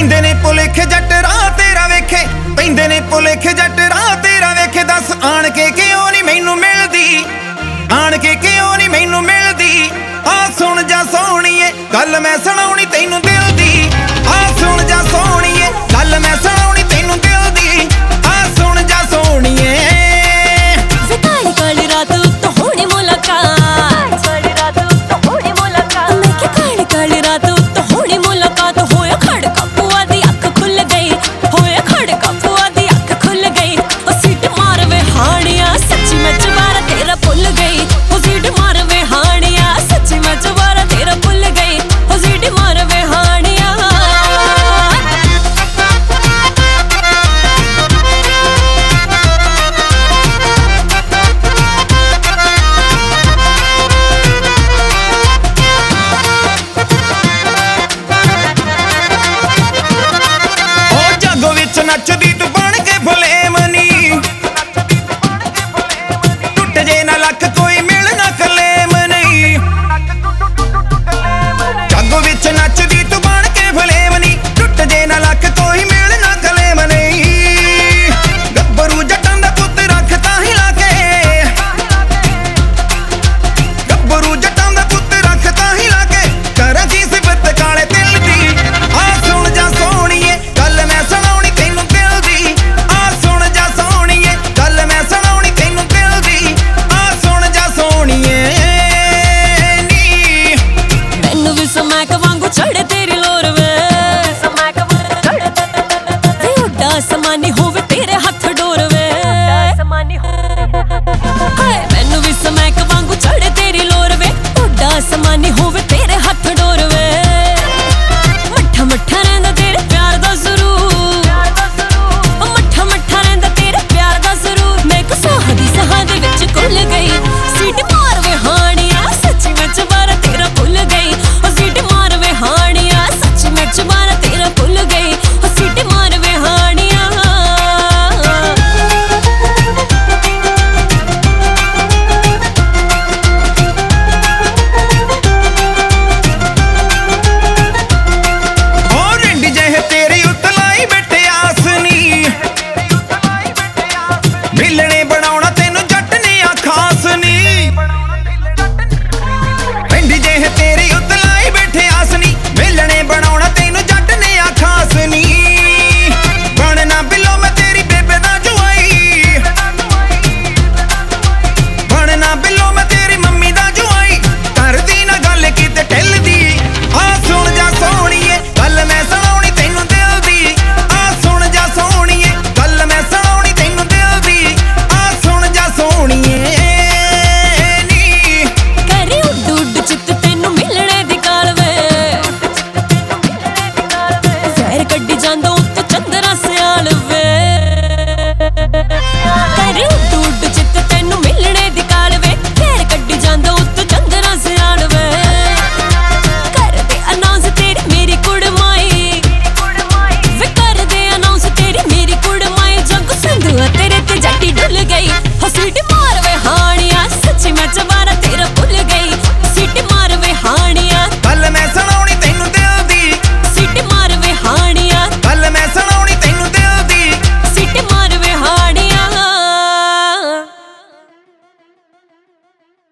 ਪੈਂਦੇ ਨੇ ਭੁਲੇਖੇ ਜੱਟ ਰਾਹ ਤੇਰਾ ਵੇਖੇ, ਪੈਂਦੇ ਨੇ ਭੁਲੇਖੇ ਜੱਟ ਰਾਹ ਤੇਰਾ ਵੇਖੇ। ਦੱਸ ਆਣ ਕੇ ਕਿਉਂ ਨਹੀਂ ਮੈਨੂੰ ਮਿਲਦੀ, ਆਣ ਕੇ ਕਿਉਂ ਨਹੀਂ ਮੈਨੂੰ ਮਿਲਦੀ। ਆ ਸੁਣ ਜਾ ਸੋਹਣੀਏ ਗੱਲ ਮੈਂ ਸੁਣਾਉਣੀ ਤੈਨੂੰ ਦਿਲ ਦੀ, ਆ ਸੁਣ ਜਾ ਸੋਹਣੀਏ ਗੱਲ ਮੈਂ ਸੁਣਾਉਣੀ ਤੈਨੂੰ ਦਿਲ ਦੀ। ਆ ਸੁਣ ਜਾ ਸੋਹਣੀਏ ਵੇ ਕਾਲੀ ਕਾਲੀ ਰਾਤ ਉੱਤੋਂ ਹੋਣੀ ਮੁਲਾਕਾਤ, ਕਾਲੀ ਰਾਤ ਉੱਤੋਂ ਹੋਣੀ ਮੁਲਾਕਾਤ। ਮੈਂ ਕਿ ਕਾਲੀ ਕਾਲੀ ਰਾਤ ਉੱਤੋਂ ਹੋਣੀ ਮੁਲਾਕਾਤ। ਹੋਇਆ ਖੜਕਾ ਭੂਆ ਦੀ ਅੱਖ ਖੁੱਲ ਗਈ, ਹੋਇਆ ਖੜਕਾ ਭੂਆ ਦੀ ਅੱਖ ਖੁੱਲ ਗਈ। ਉਹ ਸੀਟ ਮਾਰ ਵੇ ਹਾਣੀਆਂ ਸੱਚੀ ਮੈਂ ਜਵਾਰਾ ਤੇਰਾ ਭੁੱਲ ਗਈ। ਉਹ ਸੀਟ ਮਾਰ ਵੇ ਹਾਣੀਆਂ ਸੱਚੀ ਮੈਂ ਜਵਾਰਾ ਤੇਰਾ ਭੁੱਲ ਗਈ। ਉਹ ਸੀਟ ਮਾਰ ਵੇ ਹਾਣੀਆਂ। ਉਹ ਜਾਗੋ ਵਿੱਚ ਨੱਚਦੀ